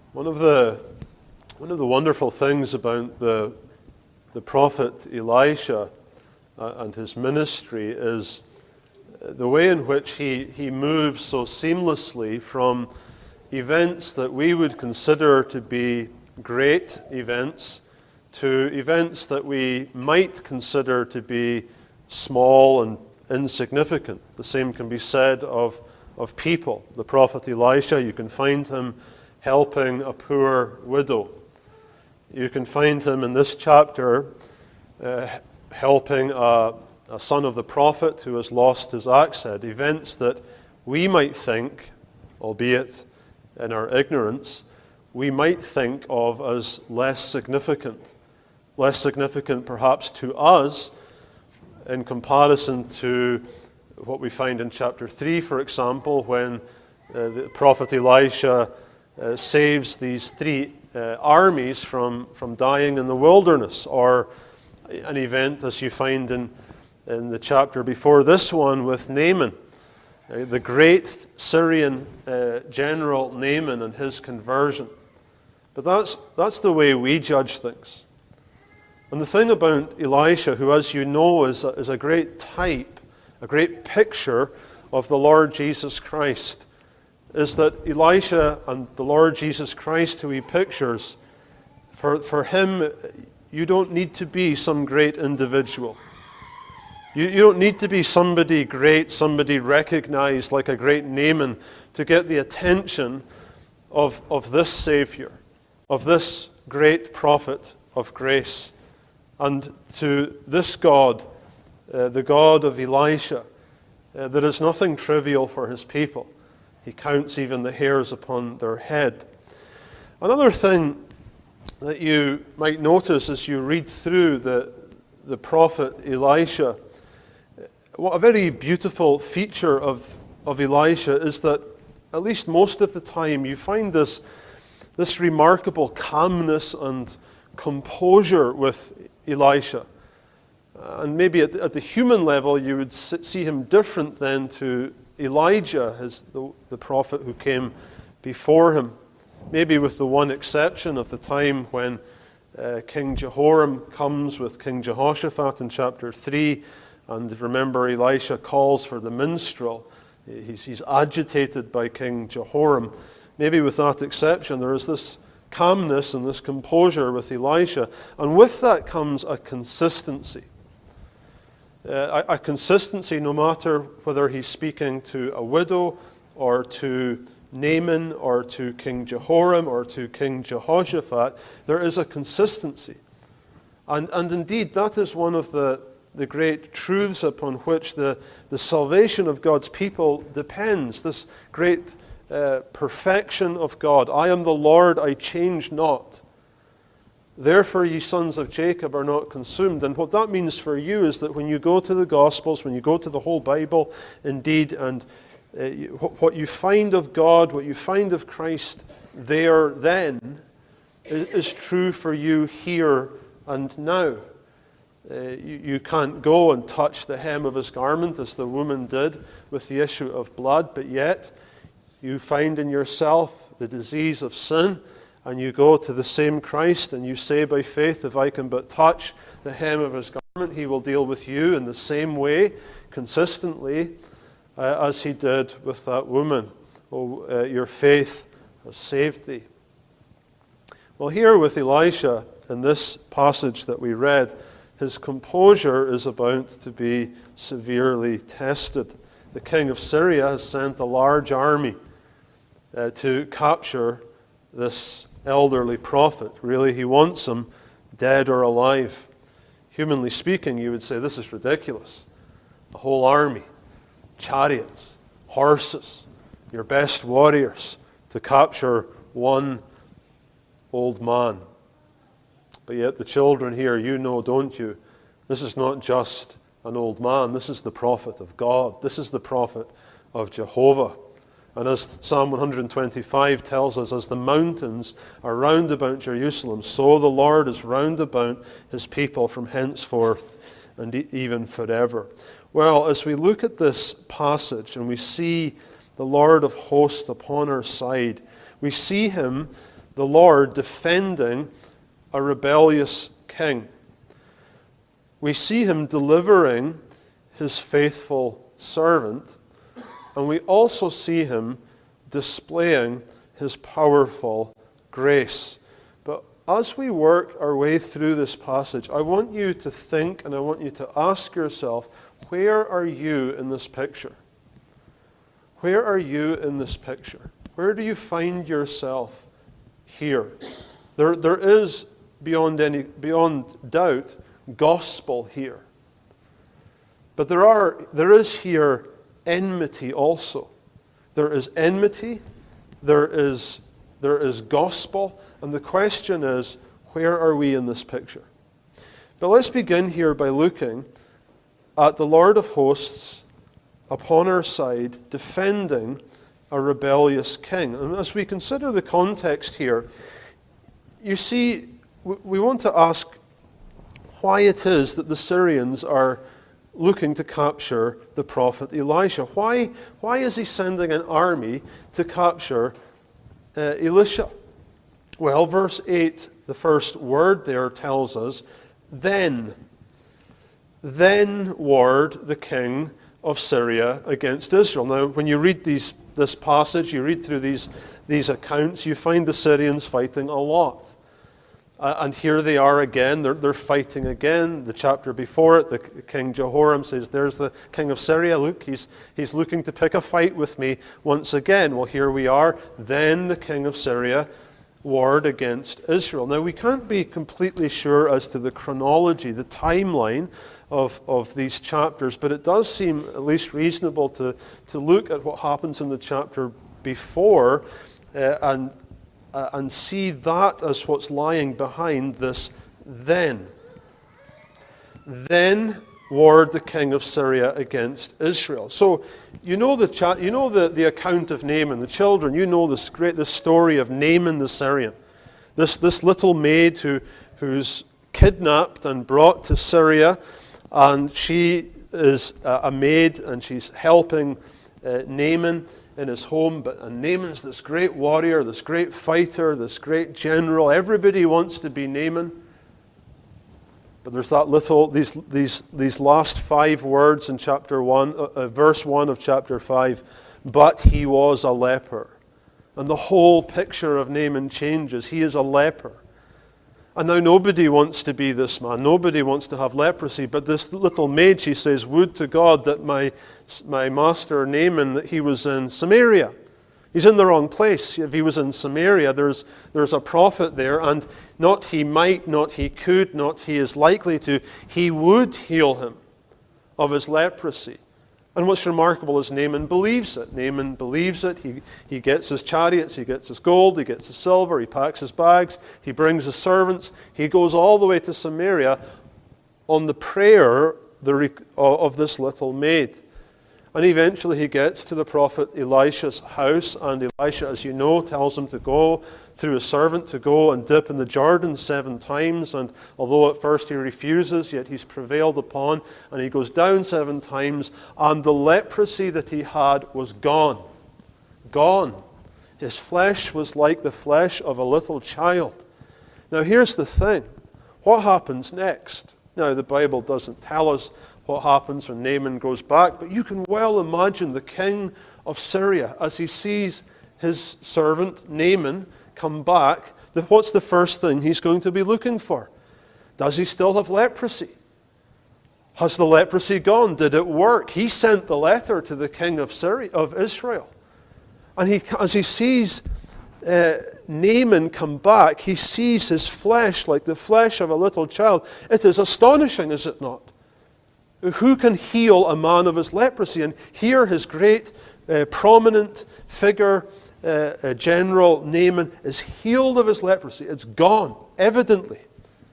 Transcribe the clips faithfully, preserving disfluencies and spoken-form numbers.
One of the one of the wonderful things about the the prophet Elisha uh, and his ministry is the way in which he, he moves so seamlessly from events that we would consider to be great events to events that we might consider to be small and insignificant. The same can be said of, of people. The prophet Elisha, you can find him helping a poor widow. You can find him in this chapter uh, helping a, a son of the prophet who has lost his axe head. Events that we might think, albeit in our ignorance, we might think of as less significant. Less significant perhaps to us in comparison to what we find in chapter three, for example, when uh, the prophet Elisha Uh, saves these three uh, armies from, from dying in the wilderness, or an event as you find in, in the chapter before this one with Naaman, uh, the great Syrian uh, general Naaman and his conversion. But that's, that's the way we judge things. And the thing about Elisha, who as you know is a, is a great type, a great picture of the Lord Jesus Christ, is that Elisha and the Lord Jesus Christ, who he pictures, for, for him, you don't need to be some great individual. You, you don't need to be somebody great, somebody recognized like a great Naaman to get the attention of, of this Savior, of this great prophet of grace, and to this God, uh, the God of Elisha, uh, that is nothing trivial for his people. He counts even the hairs upon their head. Another thing that you might notice as you read through the, the prophet Elisha, what a very beautiful feature of, of Elisha is that at least most of the time you find this, this remarkable calmness and composure with Elisha. And maybe at, at the human level you would see him different then to Elijah, his, the, the prophet who came before him, maybe with the one exception of the time when uh, King Jehoram comes with King Jehoshaphat in chapter three, and remember Elisha calls for the minstrel. He's, he's agitated by King Jehoram. Maybe with that exception, there is this calmness and this composure with Elisha, and with that comes a consistency. Uh, a, a consistency no matter whether he's speaking to a widow or to Naaman or to King Jehoram or to King Jehoshaphat, there is a consistency. And, and indeed, that is one of the, the great truths upon which the, the salvation of God's people depends, this great uh, perfection of God. I am the Lord, I change not. Therefore, ye sons of Jacob are not consumed. And what that means for you is that when you go to the Gospels, when you go to the whole Bible, indeed, and uh, you, what you find of God, what you find of Christ there then, is, is true for you here and now. Uh, you, you can't go and touch the hem of his garment as the woman did with the issue of blood, but yet you find in yourself the disease of sin, and you go to the same Christ and you say by faith, if I can but touch the hem of his garment, he will deal with you in the same way, consistently, uh, as he did with that woman. Oh, uh, your faith has saved thee. Well, here with Elisha, in this passage that we read, his composure is about to be severely tested. The king of Syria has sent a large army uh, to capture this elderly prophet. Really, he wants him dead or alive. Humanly speaking, you would say, this is ridiculous. A whole army, chariots, horses, your best warriors to capture one old man. But yet the children here, you know, don't you? This is not just an old man. This is the prophet of God. This is the prophet of Jehovah. And as Psalm one twenty-five tells us, as the mountains are round about Jerusalem, so the Lord is round about his people from henceforth and even forever. Well, as we look at this passage and we see the Lord of hosts upon our side, we see him, the Lord defending a rebellious king. We see him delivering his faithful servant, and we also see him displaying his powerful grace. But as we work our way through this passage, I want you to think and I want you to ask yourself, where are you in this picture? Where are you in this picture? Where do you find yourself here? There, there is, beyond any, beyond doubt, gospel here. But there are, there is here enmity also. There is enmity, there is, there is gospel, and the question is, where are we in this picture? But let's begin here by looking at the Lord of hosts upon our side defending a rebellious king. And as we consider the context here, you see, we want to ask why it is that the Syrians are looking to capture the prophet Elisha. Why, why is he sending an army to capture uh, Elisha? Well, verse eight, the first word there tells us, then. Then warred the king of Syria against Israel. Now, when you read these, this passage, you read through these, these accounts, you find the Syrians fighting a lot. Uh, and here they are again, they're, they're fighting again. The chapter before it, the King Jehoram says, there's the king of Syria, look, he's, he's looking to pick a fight with me once again. Well, here we are. Then the king of Syria warred against Israel. Now, we can't be completely sure as to the chronology, the timeline of, of these chapters, but it does seem at least reasonable to, to look at what happens in the chapter before uh, and Uh, and see that as what's lying behind this then. Then warred the king of Syria against Israel. So you know the cha- you know the, the account of Naaman, the children, you know this great the story of Naaman the Syrian. This this little maid who who's kidnapped and brought to Syria, and she is a, a maid and she's helping uh, Naaman in his home, but and Naaman's this great warrior, this great fighter, this great general. Everybody wants to be Naaman. But there's that little, these these these last five words in chapter one, uh, uh, verse one of chapter five. But he was a leper, and the whole picture of Naaman changes. He is a leper, and now nobody wants to be this man. Nobody wants to have leprosy. But this little maid, she says, "Would to God that my my master Naaman, that he was in Samaria." He's in the wrong place. If he was in Samaria, there's there's a prophet there, and not he might, not he could, not he is likely to, he would heal him of his leprosy. And what's remarkable is Naaman believes it. Naaman believes it. He, he gets his chariots, he gets his gold, he gets his silver, he packs his bags, he brings his servants. He goes all the way to Samaria on the prayer the, of this little maid. And eventually he gets to the prophet Elisha's house, and Elisha, as you know, tells him to go, through a servant, to go and dip in the Jordan seven times. And although at first he refuses, yet he's prevailed upon, and he goes down seven times, and the leprosy that he had was gone. Gone. His flesh was like the flesh of a little child. Now here's the thing. What happens next? Now the Bible doesn't tell us what happens when Naaman goes back, but you can well imagine the king of Syria, as he sees his servant Naaman come back, what's the first thing he's going to be looking for? Does he still have leprosy? Has the leprosy gone? Did it work? He sent the letter to the king of Syria, of Israel. And he, as he sees uh, Naaman come back, he sees his flesh like the flesh of a little child. It is astonishing, is it not? Who can heal a man of his leprosy? And here his great uh, prominent figure, uh, uh, General Naaman, is healed of his leprosy. It's gone, evidently.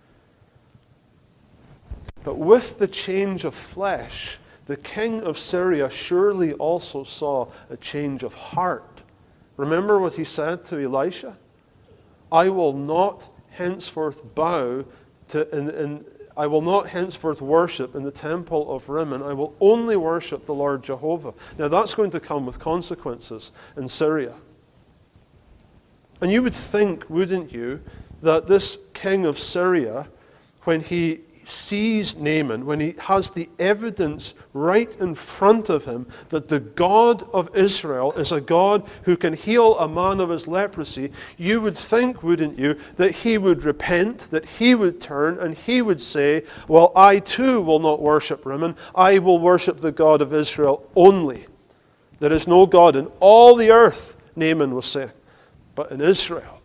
But with the change of flesh, the king of Syria surely also saw a change of heart. Remember what he said to Elisha? I will not henceforth bow to... In, in, I will not henceforth worship in the temple of Rimmon. I will only worship the Lord Jehovah. Now that's going to come with consequences in Syria. And you would think, wouldn't you, that this king of Syria, when he sees Naaman, when he has the evidence right in front of him that the God of Israel is a God who can heal a man of his leprosy, you would think, wouldn't you, that he would repent, that he would turn, and he would say, well, I too will not worship Rimmon. I will worship the God of Israel only. There is no God in all the earth, Naaman was saying, but in Israel.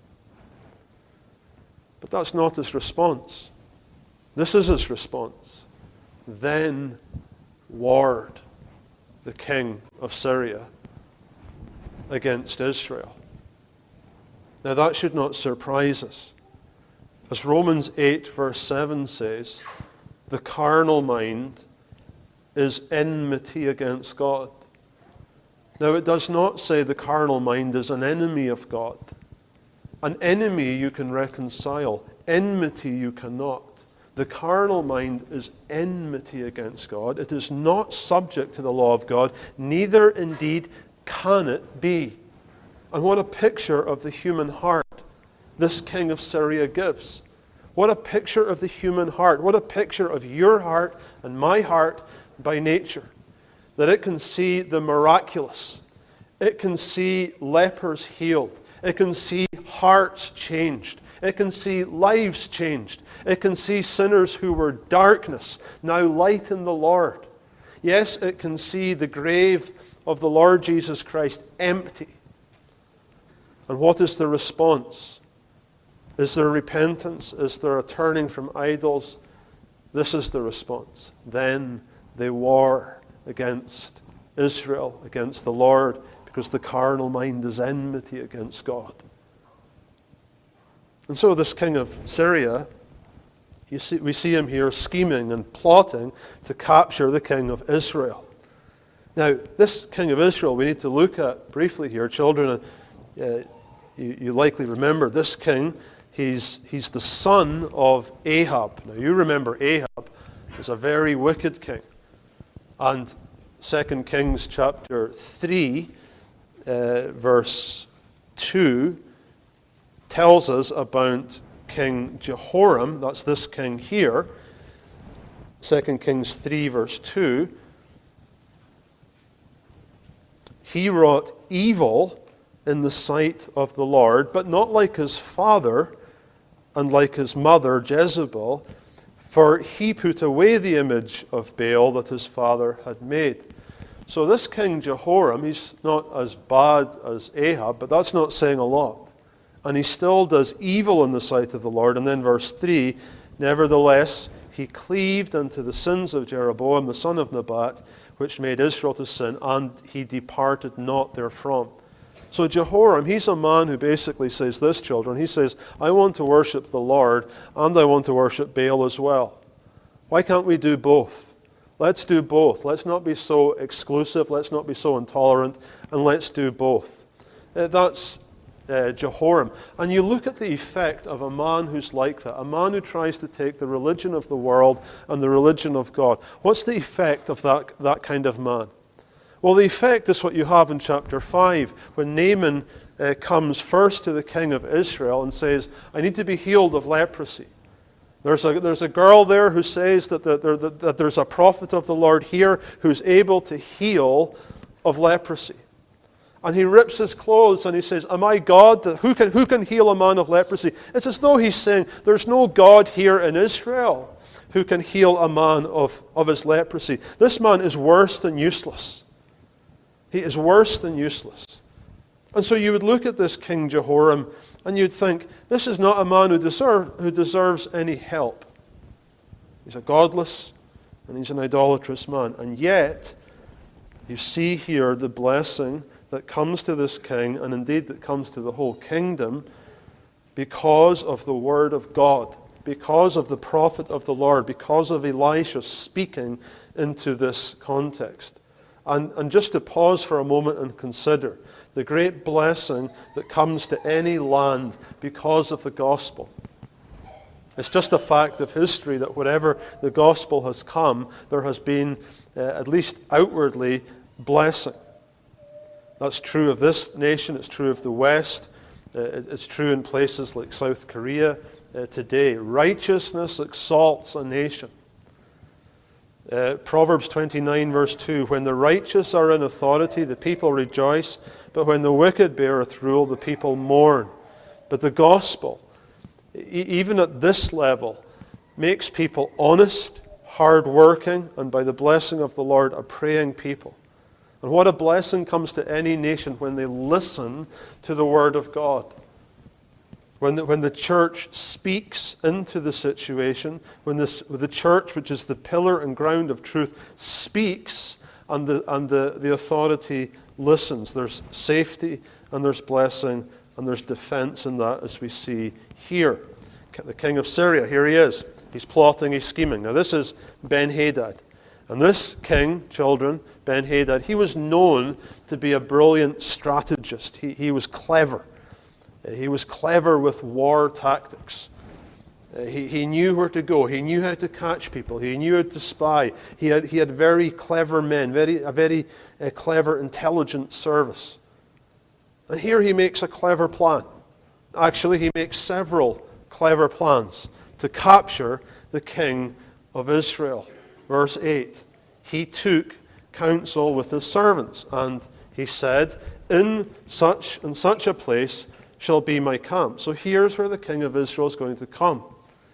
But that's not his response. This is his response. Then warred the king of Syria against Israel. Now that should not surprise us. As Romans eight verse seven says, the carnal mind is enmity against God. Now it does not say the carnal mind is an enemy of God. An enemy you can reconcile. Enmity you cannot. The carnal mind is enmity against God. It is not subject to the law of God, neither indeed can it be. And what a picture of the human heart this king of Syria gives. What a picture of the human heart. What a picture of your heart and my heart by nature. That it can see the miraculous. It can see lepers healed. It can see hearts changed. It can see lives changed. It can see sinners who were darkness, now light in the Lord. Yes, it can see the grave of the Lord Jesus Christ empty. And what is the response? Is there repentance? Is there a turning from idols? This is the response. Then they war against Israel, against the Lord, because the carnal mind is enmity against God. And so this king of Syria, you see, we see him here scheming and plotting to capture the king of Israel. Now, this king of Israel we need to look at briefly here. Children, uh, you, you likely remember this king. He's, he's the son of Ahab. Now, you remember Ahab is a very wicked king. And Second Kings chapter three, uh, verse two, tells us about King Jehoram. That's this king here. Second Kings three, verse two. He wrought evil in the sight of the Lord, but not like his father and like his mother Jezebel, for he put away the image of Baal that his father had made. So this King Jehoram, he's not as bad as Ahab, but that's not saying a lot. And he still does evil in the sight of the Lord. And then verse three, nevertheless, he cleaved unto the sins of Jeroboam, the son of Nebat, which made Israel to sin, and he departed not therefrom. So Jehoram, he's a man who basically says this, children. He says, I want to worship the Lord, and I want to worship Baal as well. Why can't we do both? Let's do both. Let's not be so exclusive. Let's not be so intolerant, and let's do both. Uh, that's Uh, Jehoram. And you look at the effect of a man who's like that, a man who tries to take the religion of the world and the religion of God. What's the effect of that, that kind of man? Well, the effect is what you have in chapter five, when Naaman uh, comes first to the king of Israel and says, I need to be healed of leprosy. There's a, there's a girl there who says that, the, that, that there's a prophet of the Lord here who's able to heal of leprosy. And he rips his clothes and he says, am I God? Who can, who can heal a man of leprosy? It's as though he's saying, there's no God here in Israel who can heal a man of, of his leprosy. This man is worse than useless. He is worse than useless. And so you would look at this King Jehoram and you'd think, this is not a man who, deserve, who deserves any help. He's a godless and he's an idolatrous man. And yet, you see here the blessing that comes to this king, and indeed that comes to the whole kingdom, because of the word of God, because of the prophet of the Lord, because of Elisha speaking into this context. And, and just to pause for a moment and consider the great blessing that comes to any land because of the gospel. It's just a fact of history that wherever the gospel has come, there has been, uh, at least outwardly, blessing. That's true of this nation, it's true of the West, Uh, it's true in places like South Korea uh, today. Righteousness exalts a nation. Uh, Proverbs twenty-nine verse two, when the righteous are in authority, the people rejoice, but when the wicked beareth rule, the people mourn. But the gospel, e- even at this level, makes people honest, hard-working, and by the blessing of the Lord, a praying people. And what a blessing comes to any nation when they listen to the Word of God. When the, when the church speaks into the situation, when this, the church, which is the pillar and ground of truth, speaks and, the, and the, the authority listens, there's safety and there's blessing and there's defense in that, as we see here. The king of Syria, here he is. He's plotting, he's scheming. Now this is Ben-Hadad. And this king, children, Ben-Hadad, he was known to be a brilliant strategist. He, he was clever. He was clever with war tactics. He, he knew where to go. He knew how to catch people. He knew how to spy. He had, he had very clever men, very, a very uh, clever, intelligent service. And here he makes a clever plan. Actually, he makes several clever plans to capture the king of Israel. Verse eight, he took counsel with his servants, and he said, in such and such a place shall be my camp. So here's where the king of Israel is going to come.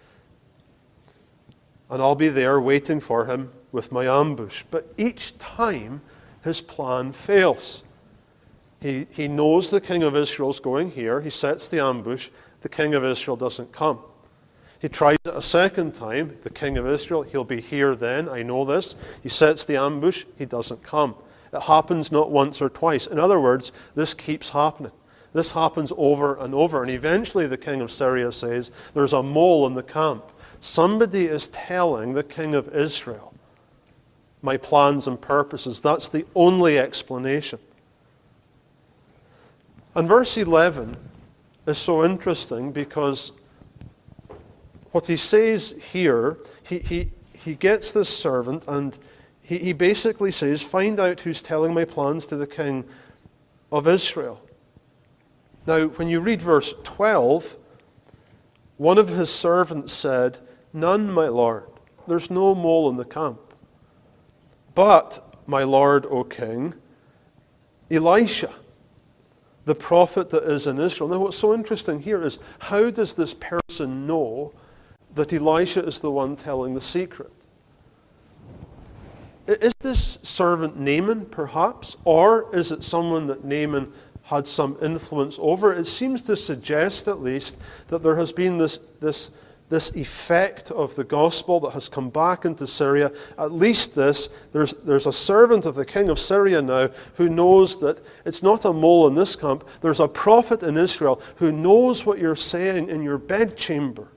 And I'll be there waiting for him with my ambush. But each time his plan fails. He, he knows the king of Israel is going here. He sets the ambush. The king of Israel doesn't come. He tries it a second time. The king of Israel, he'll be here then. I know this. He sets the ambush. He doesn't come. It happens not once or twice. In other words, this keeps happening. This happens over and over. And eventually the king of Syria says, there's a mole in the camp. Somebody is telling the king of Israel my plans and purposes. That's the only explanation. And verse eleven is so interesting because what he says here, he, he, he gets this servant and he, he basically says, find out who's telling my plans to the king of Israel. Now, when you read verse twelve, one of his servants said, none, my lord. There's no mole in the camp. But, my lord, O king, Elisha, the prophet that is in Israel. Now, what's so interesting here is, how does this person know that Elisha is the one telling the secret? Is this servant Naaman, perhaps? Or is it someone that Naaman had some influence over? It seems to suggest, at least, that there has been this, this, this effect of the gospel that has come back into Syria. At least this, there's, there's a servant of the king of Syria now who knows that it's not a mole in this camp. There's a prophet in Israel who knows what you're saying in your bedchamber.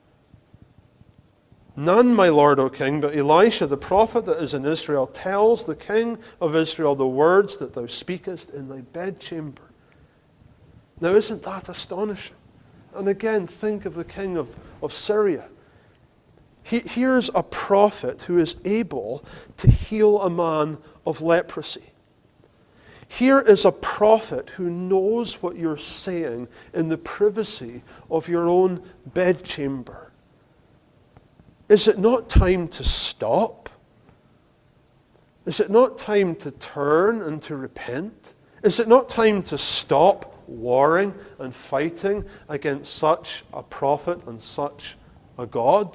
None, my lord, O king, but Elisha, the prophet that is in Israel, tells the king of Israel the words that thou speakest in thy bedchamber. Now, isn't that astonishing? And again, think of the king of, of Syria. He, here's a prophet who is able to heal a man of leprosy. Here is a prophet who knows what you're saying in the privacy of your own bedchamber. Is it not time to stop? Is it not time to turn and to repent? Is it not time to stop warring and fighting against such a prophet and such a God?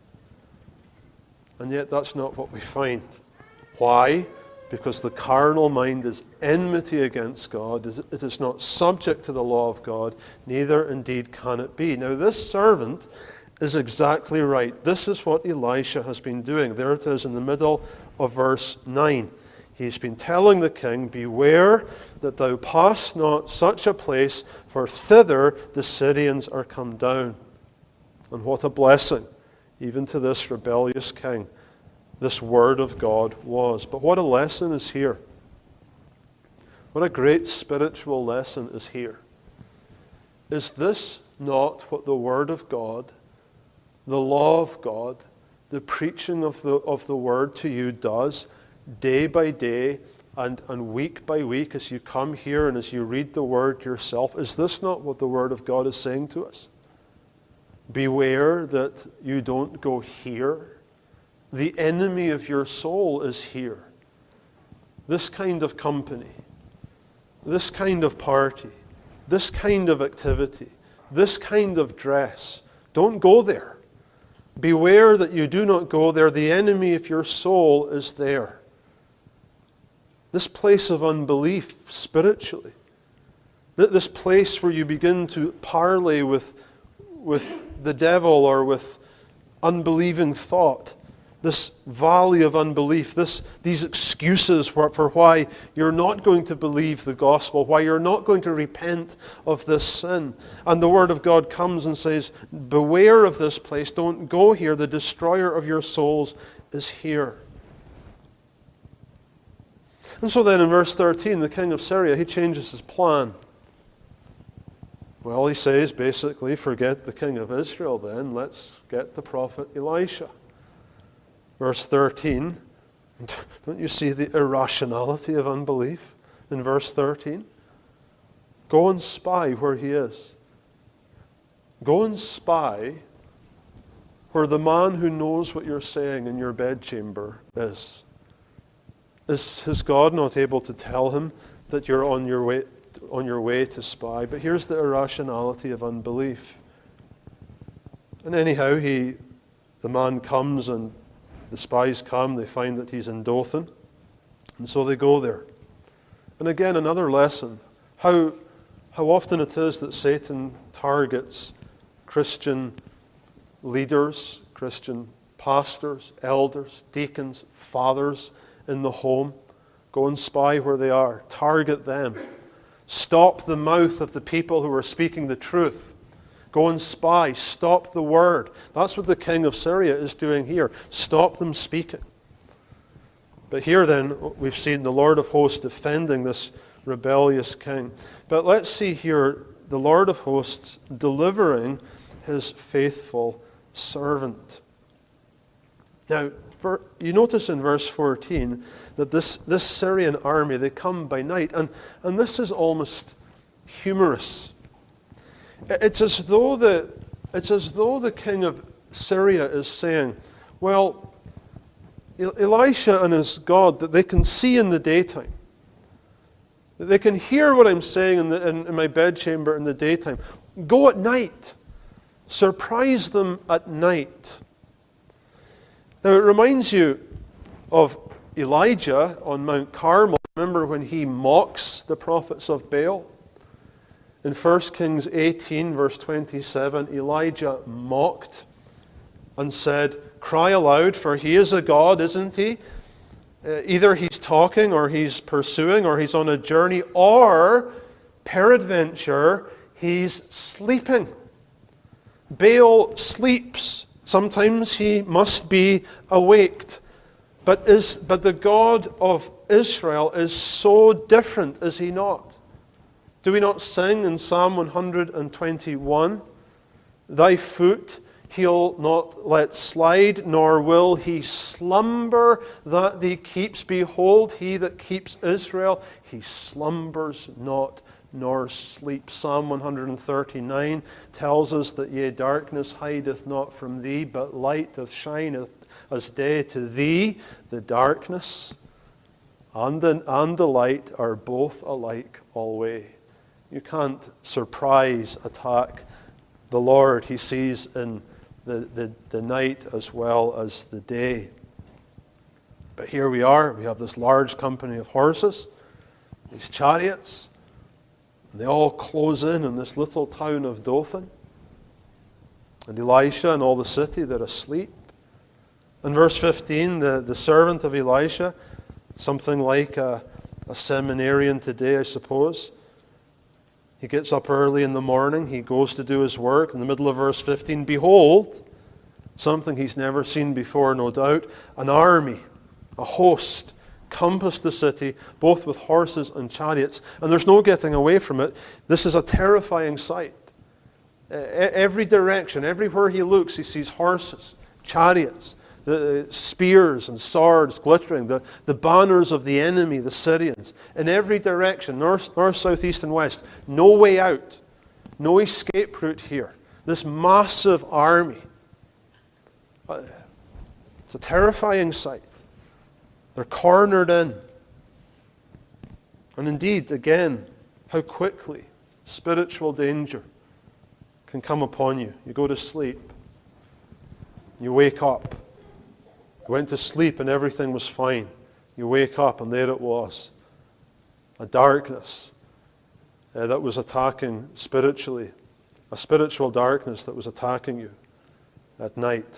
And yet that's not what we find. Why? Because the carnal mind is enmity against God. It is not subject to the law of God, neither indeed can it be. Now this servant is exactly right. This is what Elisha has been doing. There it is in the middle of verse nine. He's been telling the king, beware that thou pass not such a place, for thither the Syrians are come down. And what a blessing, even to this rebellious king, this word of God was. But what a lesson is here. What a great spiritual lesson is here. Is this not what the word of God, the law of God, the preaching of the, of the word to you does day by day, And, and week by week, as you come here and as you read the Word yourself, is this not what the Word of God is saying to us? Beware that you don't go here. The enemy of your soul is here. This kind of company, this kind of party, this kind of activity, this kind of dress. Don't go there. Beware that you do not go there. The enemy of your soul is there. This place of unbelief spiritually. This place where you begin to parley with, with the devil or with unbelieving thought. This valley of unbelief, this, these excuses for, for why you're not going to believe the gospel, why you're not going to repent of this sin. And the Word of God comes and says, beware of this place, don't go here, the destroyer of your souls is here. And so then in verse thirteen, the king of Syria, he changes his plan. Well, he says, basically, forget the king of Israel then, let's get the prophet Elisha. Verse thirteen, don't you see the irrationality of unbelief in verse thirteen? Go and spy where he is. Go and spy where the man who knows what you're saying in your bedchamber is. Is his God not able to tell him that you're on your way, on your way to spy? But here's the irrationality of unbelief. And anyhow, he, the man comes and the spies come, they find that he's in Dothan, and so they go there. And again, another lesson, how, how often it is that Satan targets Christian leaders, Christian pastors, elders, deacons, fathers in the home. Go and spy where they are. Target them. Stop the mouth of the people who are speaking the truth. Go and spy. Stop the word. That's what the king of Syria is doing here. Stop them speaking. But here then, we've seen the Lord of hosts defending this rebellious king. But let's see here the Lord of hosts delivering his faithful servant. Now, for, you notice in verse fourteen that this, this Syrian army, they come by night. And, and this is almost humorous. It's as though the it's as though the king of Syria is saying, well, Elisha and his God, that they can see in the daytime. That they can hear what I'm saying in, the, in, in my bedchamber in the daytime. Go at night. Surprise them at night. Now it reminds you of Elijah on Mount Carmel. Remember when he mocks the prophets of Baal? In First Kings eighteen, verse twenty-seven, Elijah mocked and said, cry aloud, for he is a god, isn't he? Uh, either he's talking, or he's pursuing, or he's on a journey, or, peradventure, he's sleeping. Baal sleeps. Sometimes he must be awaked. But, is, but the God of Israel is so different, is he not? Do we not sing in Psalm one twenty-one, thy foot he'll not let slide, nor will he slumber that thee keeps. Behold, he that keeps Israel, he slumbers not, nor sleeps. Psalm one thirty-nine tells us that, yea, darkness hideth not from thee, but light doth shineth as day. To thee, the darkness and the, and the light are both alike alway. You can't surprise attack the Lord. He sees in the, the, the night as well as the day. But here we are. We have this large company of horses, these chariots, and they all close in in this little town of Dothan. And Elisha and all the city, they're asleep. In verse fifteen, the, the servant of Elisha, something like a, a seminarian today, I suppose, he gets up early in the morning, he goes to do his work. In the middle of verse fifteen, behold, something he's never seen before, no doubt, an army, a host, compassed the city, both with horses and chariots, and there's no getting away from it. This is a terrifying sight. Every direction, everywhere he looks, he sees horses, chariots, the spears and swords glittering, the, the banners of the enemy, the Syrians, in every direction, north, north, south, east, and west. No way out. No escape route here. This massive army. It's a terrifying sight. They're cornered in. And indeed, again, how quickly spiritual danger can come upon you. You go to sleep. You wake up. You went to sleep and everything was fine. You wake up and there it was. A darkness uh, that was attacking spiritually. A spiritual darkness that was attacking you at night.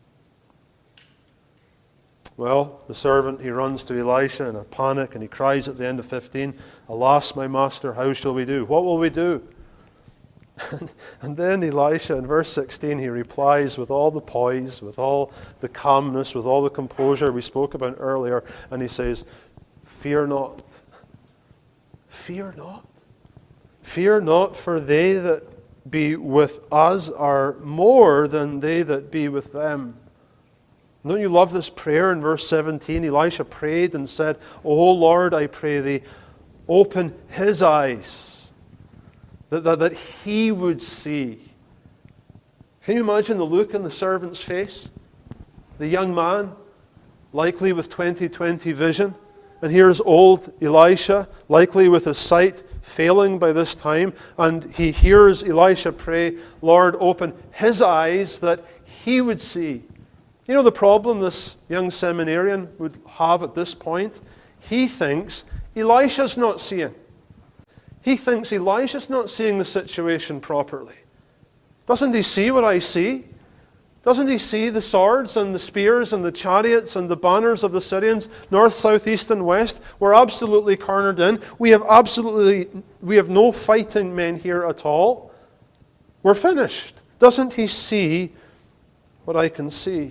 Well, the servant, he runs to Elisha in a panic and he cries at the end of fifteen, "Alas, my master, how shall we do?" What will we do? And then Elisha, in verse sixteen, he replies with all the poise, with all the calmness, with all the composure we spoke about earlier, and he says, "Fear not. Fear not. Fear not, for they that be with us are more than they that be with them." Don't you love this prayer in verse seventeen? Elisha prayed and said, "O Lord, I pray thee, open his eyes, that, that, that he would see." Can you imagine the look on the servant's face? The young man, likely with twenty twenty vision. And here's old Elisha, likely with his sight failing by this time. And he hears Elisha pray, "Lord, open his eyes that he would see." You know the problem this young seminarian would have at this point? He thinks Elisha's not seeing. He thinks Elisha's not seeing the situation properly. Doesn't he see what I see? Doesn't he see the swords and the spears and the chariots and the banners of the Syrians, north, south, east, and west? We're absolutely cornered in. We have absolutely, we have no fighting men here at all. We're finished. Doesn't he see what I can see?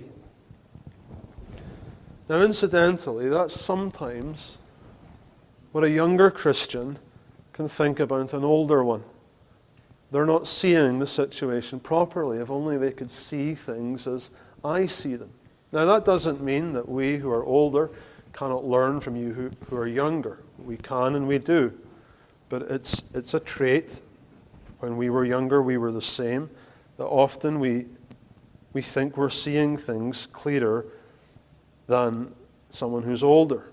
Now, incidentally, that's sometimes what a younger Christian can think about an older one. They're not seeing the situation properly. If only they could see things as I see them. Now, that doesn't mean that we who are older cannot learn from you who, who are younger. We can and we do. But it's, it's a trait. When we were younger, we were the same. That often we, we think we're seeing things clearer than someone who's older.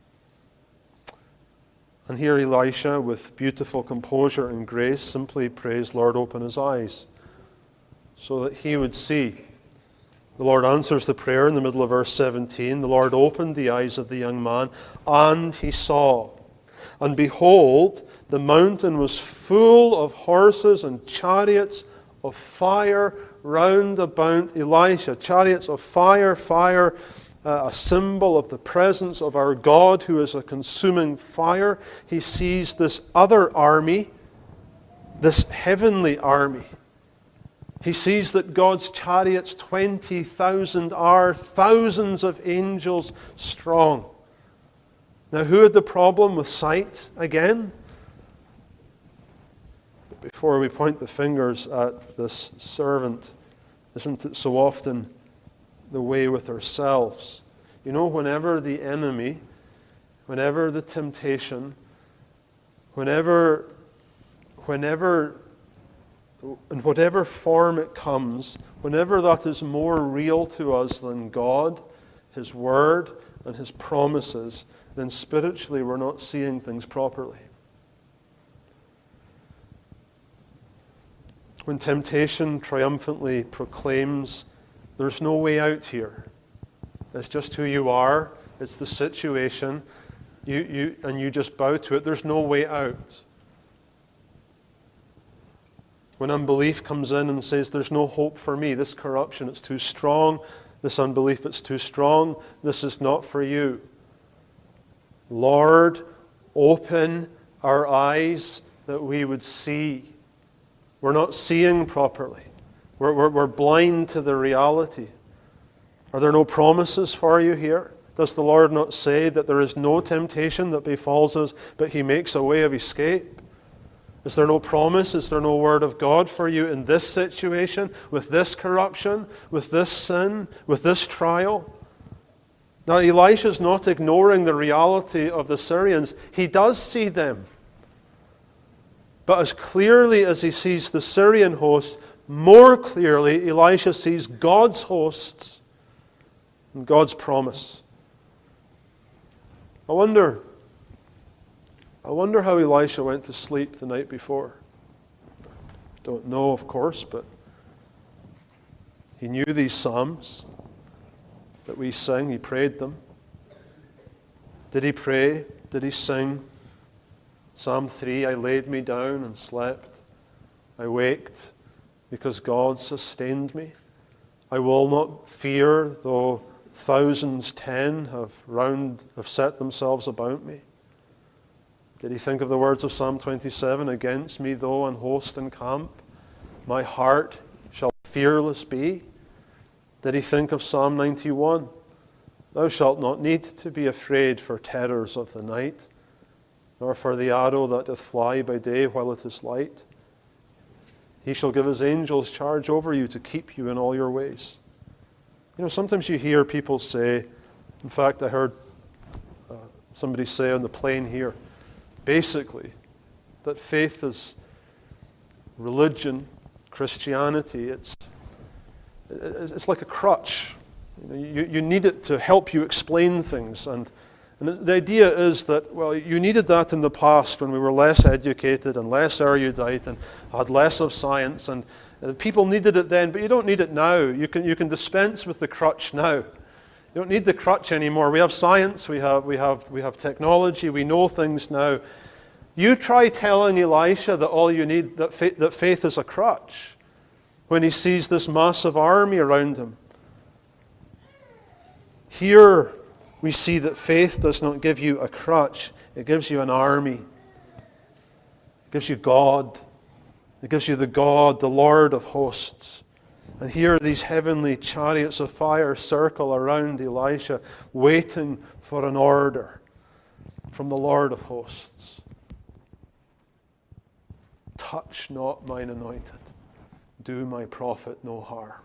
And here Elisha, with beautiful composure and grace, simply prays, "Lord, open his eyes," so that he would see. The Lord answers the prayer in the middle of verse seventeen. The Lord opened the eyes of the young man, and he saw. And behold, the mountain was full of horses and chariots of fire round about Elisha. Chariots of fire, fire, Uh, a symbol of the presence of our God who is a consuming fire. He sees this other army, this heavenly army. He sees that God's chariots, twenty thousand, are thousands of angels strong. Now, who had the problem with sight again? But before we point the fingers at this servant, isn't it so often the way with ourselves? You know, whenever the enemy, whenever the temptation, whenever, whenever, in whatever form it comes, whenever that is more real to us than God, His Word, and His promises, then spiritually we're not seeing things properly. When temptation triumphantly proclaims, "There's no way out here. It's just who you are. It's the situation. You, you, and you just bow to it. There's no way out." When unbelief comes in and says, "There's no hope for me. This corruption, it's too strong. This unbelief, it's too strong. This is not for you." Lord, open our eyes that we would see. We're not seeing properly. We're, we're, we're blind to the reality. Are there no promises for you here? Does the Lord not say that there is no temptation that befalls us, but He makes a way of escape? Is there no promise? Is there no word of God for you in this situation, with this corruption, with this sin, with this trial? Now, Elisha's not ignoring the reality of the Syrians. He does see them. But as clearly as he sees the Syrian host, more clearly Elisha sees God's hosts and God's promise. I wonder, I wonder how Elisha went to sleep the night before. Don't know, of course, but he knew these psalms that we sing. He prayed them. Did he pray? Did he sing? Psalm three, I laid me down and slept. I waked because God sustained me. I will not fear though thousands ten have round have set themselves about me. Did he think of the words of Psalm twenty-seven, against me though an host encamp, my heart shall fearless be? Did he think of Psalm ninety-one, thou shalt not need to be afraid for terrors of the night, nor for the arrow that doth fly by day while it is light? He shall give his angels charge over you to keep you in all your ways. You know, sometimes you hear people say, in fact, I heard uh, somebody say on the plane here, basically, that faith is religion, Christianity. It's it's like a crutch. You know, you, you need it to help you explain things. And, and the idea is that, well, you needed that in the past when we were less educated and less erudite and had less of science. And uh, people needed it then, but you don't need it now. You can you can dispense with the crutch now. You don't need the crutch anymore. We have science, we have we have we have technology, we know things now. You try telling Elisha that all you need, that faith, that faith is a crutch, when he sees this massive army around him. Here we see that faith does not give you a crutch, it gives you an army. It gives you God. It gives you the God, the Lord of hosts. And here these heavenly chariots of fire circle around Elisha, waiting for an order from the Lord of hosts. Touch not mine anointed. Do my prophet no harm.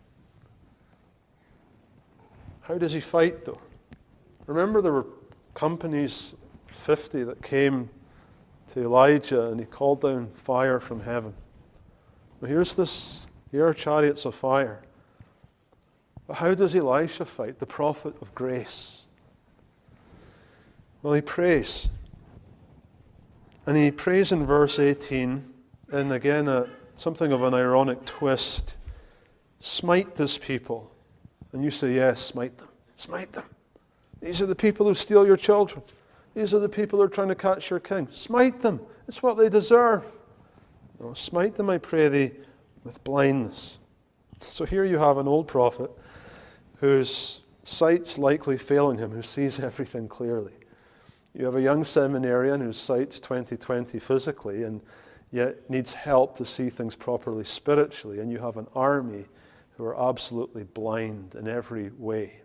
How does he fight, though? Remember, there were companies, fifty, that came to Elijah, and he called down fire from heaven. Well, here's this, here are chariots of fire. But how does Elisha fight, the prophet of grace? Well, he prays. And he prays in verse eighteen, and again, a, something of an ironic twist. Smite this people. And you say, yes, smite them. Smite them. These are the people who steal your children. These are the people who are trying to catch your king. Smite them. It's what they deserve. No, smite them, I pray thee, with blindness. So here you have an old prophet whose sight's likely failing him, who sees everything clearly. You have a young seminarian whose sight's twenty twenty physically and yet needs help to see things properly spiritually. And you have an army who are absolutely blind in every way.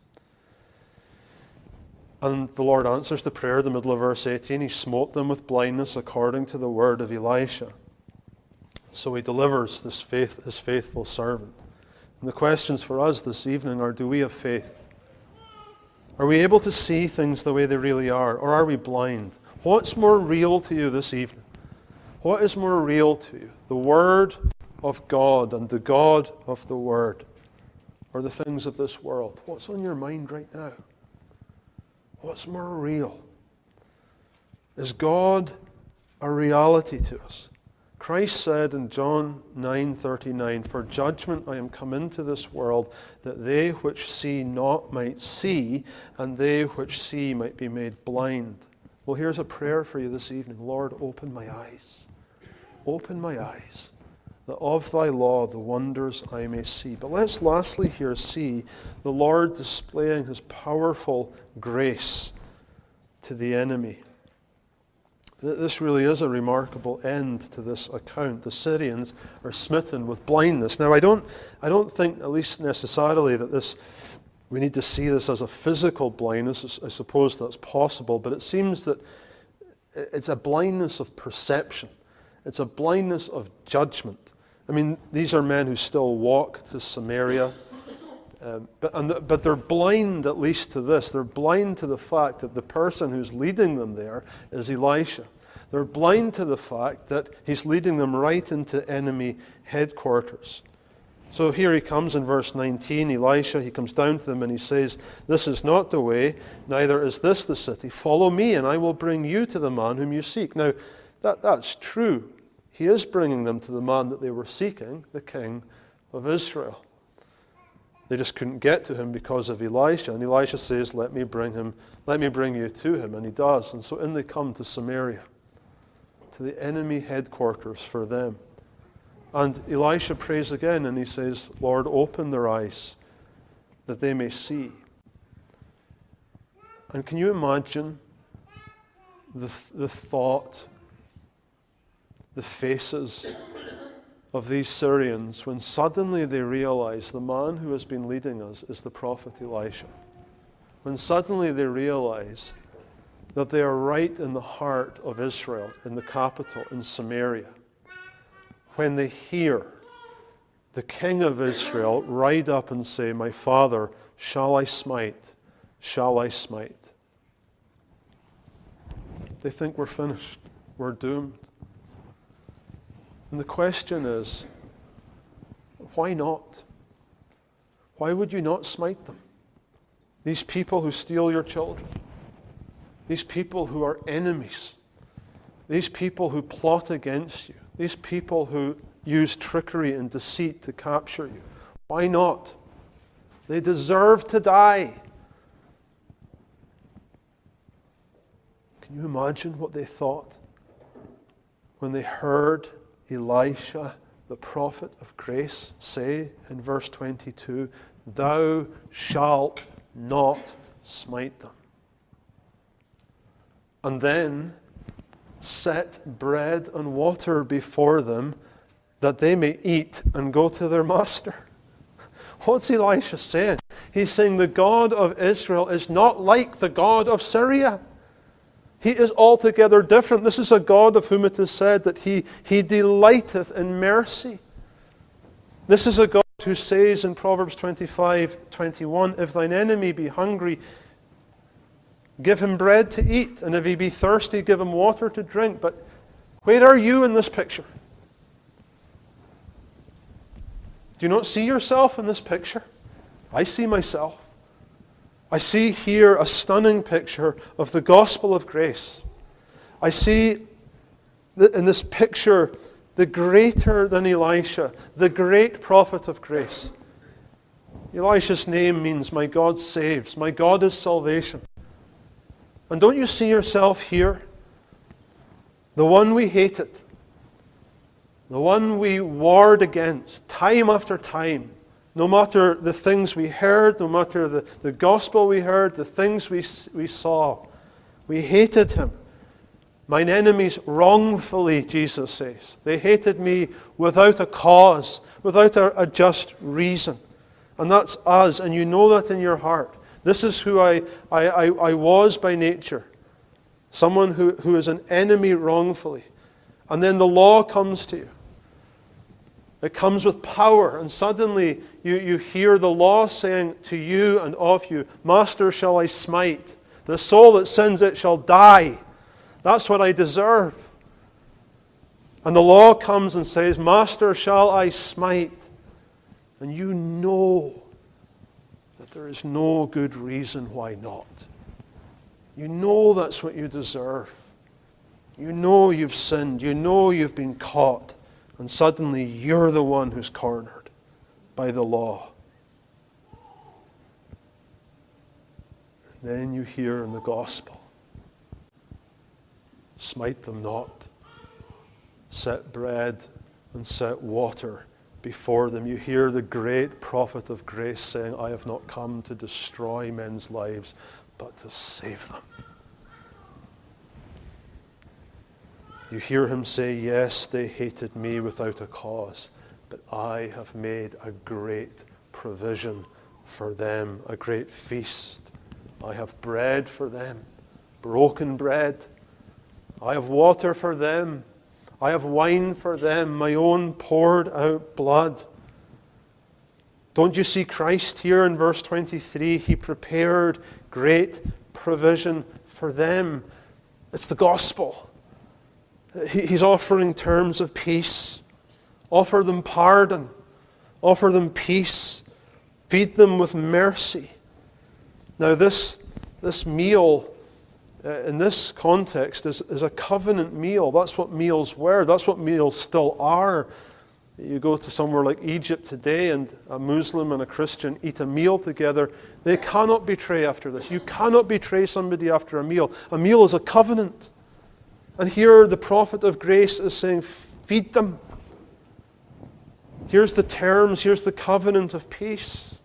And the Lord answers the prayer in the middle of verse eighteen. He smote them with blindness according to the word of Elisha. So he delivers this faith, his faithful servant. And the questions for us this evening are, do we have faith? Are we able to see things the way they really are? Or are we blind? What's more real to you this evening? What is more real to you? The Word of God and the God of the Word? Or the things of this world? What's on your mind right now? What's more real? Is God a reality to us? Christ said in John nine thirty-nine, for judgment I am come into this world, that they which see not might see, and they which see might be made blind. Well, here's a prayer for you this evening. Lord, open my eyes. Open my eyes, that of thy law the wonders I may see. But let's lastly here see the Lord displaying his powerful grace to the enemy. This really is a remarkable end to this account. The Syrians are smitten with blindness. Now, I don't, I don't think, at least necessarily, that this we need to see this as a physical blindness. I suppose that's possible, but it seems that it's a blindness of perception. It's a blindness of judgment. I mean, these are men who still walk to Samaria, um, but, and the, but they're blind at least to this. They're blind to the fact that the person who's leading them there is Elisha. They're blind to the fact that he's leading them right into enemy headquarters. So here he comes in verse nineteen, Elisha, he comes down to them and he says, "This is not the way, neither is this the city. Follow me, and I will bring you to the man whom you seek." Now, that, that's true. He is bringing them to the man that they were seeking, the king of Israel. They just couldn't get to him because of Elisha. And Elisha says, let me bring him, let me bring you to him. And he does. And so in they come to Samaria, to the enemy headquarters for them. And Elisha prays again and he says, Lord, open their eyes that they may see. And can you imagine the, the thought, the faces of these Syrians when suddenly they realize the man who has been leading us is the prophet Elisha? When suddenly they realize that they are right in the heart of Israel, in the capital, in Samaria. When they hear the king of Israel ride up and say, my father, shall I smite? Shall I smite? They think we're finished. We're doomed. And the question is, why not? Why would you not smite them? These people who steal your children. These people who are enemies. These people who plot against you. These people who use trickery and deceit to capture you. Why not? They deserve to die. Can you imagine what they thought when they heard Elisha, the prophet of grace, say in verse twenty-two, thou shalt not smite them. And then set bread and water before them that they may eat and go to their master. What's Elisha saying? He's saying the God of Israel is not like the God of Syria. He is altogether different. This is a God of whom it is said that he, he delighteth in mercy. This is a God who says in Proverbs twenty-five twenty-one, if thine enemy be hungry, give him bread to eat, and if he be thirsty, give him water to drink. But where are you in this picture? Do you not see yourself in this picture? I see myself. I see here a stunning picture of the gospel of grace. I see in this picture the greater than Elisha, the great prophet of grace. Elisha's name means my God saves, my God is salvation. And don't you see yourself here? The one we hated, the one we warred against time after time, no matter the things we heard, no matter the, the gospel we heard, the things we, we saw, we hated him. Mine enemies wrongfully, Jesus says. They hated me without a cause, without a, a just reason. And that's us, and you know that in your heart. This is who I, I, I, I was by nature. Someone who, who is an enemy wrongfully. And then the law comes to you. It comes with power, and suddenly you, you hear the law saying to you and of you, Master, shall I smite? The soul that sins, it shall die. That's what I deserve. And the law comes and says, Master, shall I smite? And you know that there is no good reason why not. You know that's what you deserve. You know you've sinned. You know you've been caught. And suddenly you're the one who's cornered by the law. And then you hear in the gospel, smite them not. Set bread and set water before them. You hear the great prophet of grace saying, I have not come to destroy men's lives, but to save them. You hear him say, yes, they hated me without a cause, but I have made a great provision for them, a great feast. I have bread for them, broken bread. I have water for them. I have wine for them, my own poured out blood. Don't you see Christ here in verse twenty-three? He prepared great provision for them. It's the gospel. He's offering terms of peace. Offer them pardon. Offer them peace. Feed them with mercy. Now this, this meal, uh, in this context, is, is a covenant meal. That's what meals were. That's what meals still are. You go to somewhere like Egypt today and a Muslim and a Christian eat a meal together. They cannot betray after this. You cannot betray somebody after a meal. A meal is a covenant. And here the prophet of grace is saying, feed them. Here's the terms, here's the covenant of peace.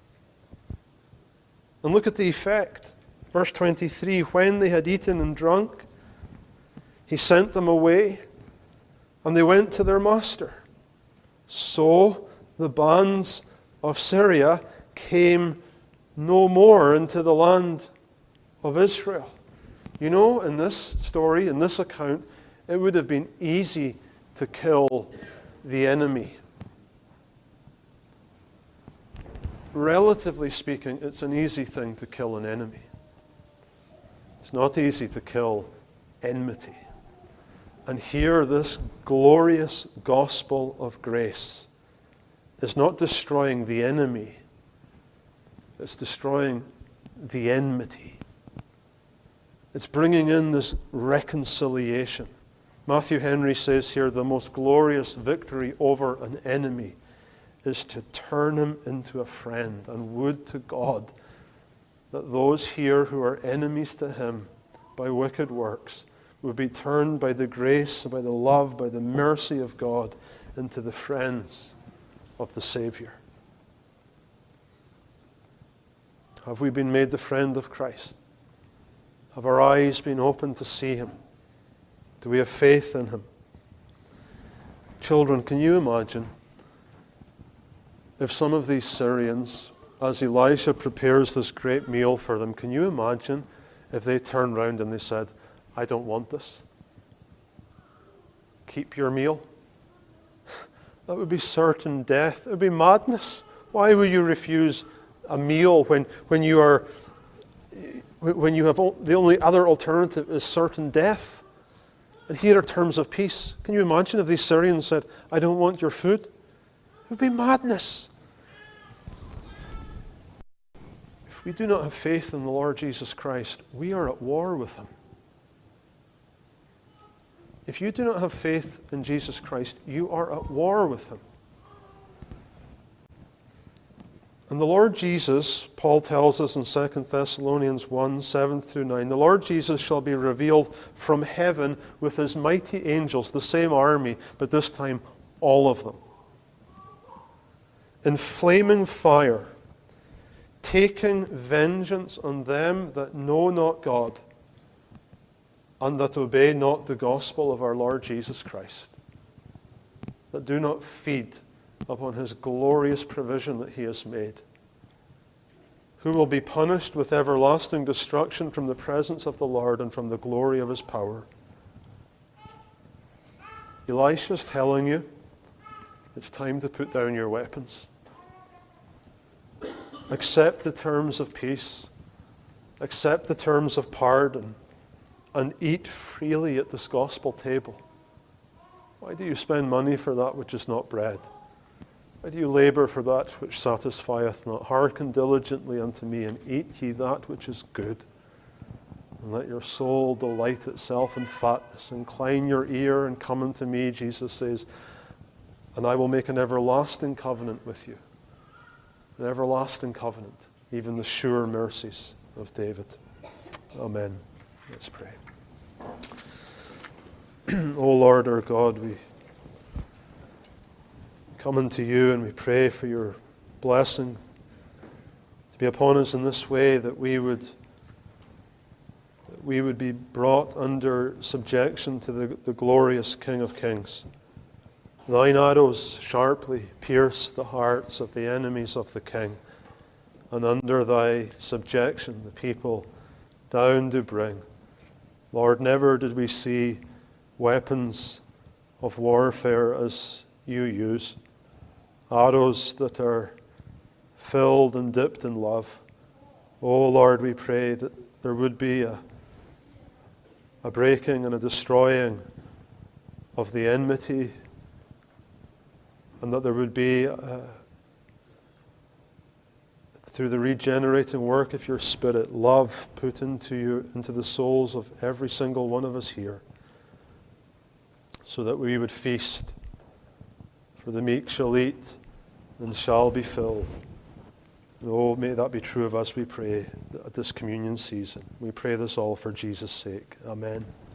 And look at the effect. Verse twenty-three, when they had eaten and drunk, he sent them away, and they went to their master. So the bands of Syria came no more into the land of Israel. You know, in this story, in this account, it would have been easy to kill the enemy. Relatively speaking, it's an easy thing to kill an enemy. It's not easy to kill enmity. And here, this glorious gospel of grace is not destroying the enemy, it's destroying the enmity. It's bringing in this reconciliation. Matthew Henry says here, the most glorious victory over an enemy is to turn him into a friend. And would to God that those here who are enemies to him by wicked works would be turned by the grace, by the love, by the mercy of God into the friends of the Savior. Have we been made the friend of Christ? Have our eyes been opened to see him? Do we have faith in him? Children, can you imagine if some of these Syrians, as Elisha prepares this great meal for them, can you imagine if they turned round and they said, I don't want this. Keep your meal. That would be certain death. It would be madness. Why would you refuse a meal when, when you are when you have the only other alternative is certain death? And here are terms of peace. Can you imagine if these Syrians said, I don't want your food? It would be madness. If we do not have faith in the Lord Jesus Christ, we are at war with him. If you do not have faith in Jesus Christ, you are at war with him. And the Lord Jesus, Paul tells us in Second Thessalonians one, seven through nine, the Lord Jesus shall be revealed from heaven with his mighty angels, the same army, but this time all of them, in flaming fire, taking vengeance on them that know not God, and that obey not the gospel of our Lord Jesus Christ, that do not feed upon his glorious provision that he has made, who will be punished with everlasting destruction from the presence of the Lord and from the glory of his power. Elisha's telling you, it's time to put down your weapons. Accept the terms of peace. Accept the terms of pardon. And eat freely at this gospel table. Why do you spend money for that which is not bread? Why do you labor for that which satisfieth not? Hearken diligently unto me, and eat ye that which is good. And let your soul delight itself in fatness. Incline your ear and come unto me, Jesus says, and I will make an everlasting covenant with you. An everlasting covenant, even the sure mercies of David. Amen. Let's pray. O Lord our God, we come unto you and we pray for your blessing to be upon us in this way, that we would that we would be brought under subjection to the, the glorious King of Kings. Thine arrows sharply pierce the hearts of the enemies of the King, and under thy subjection the people down do bring. Lord, never did we see weapons of warfare as you use, arrows that are filled and dipped in love. Oh Lord, we pray that there would be a, a breaking and a destroying of the enmity, and that there would be, uh, through the regenerating work of your Spirit, love put into you, into the souls of every single one of us here, so that we would feast. For the meek shall eat and shall be filled. And oh, may that be true of us, we pray, at this communion season. We pray this all for Jesus' sake. Amen.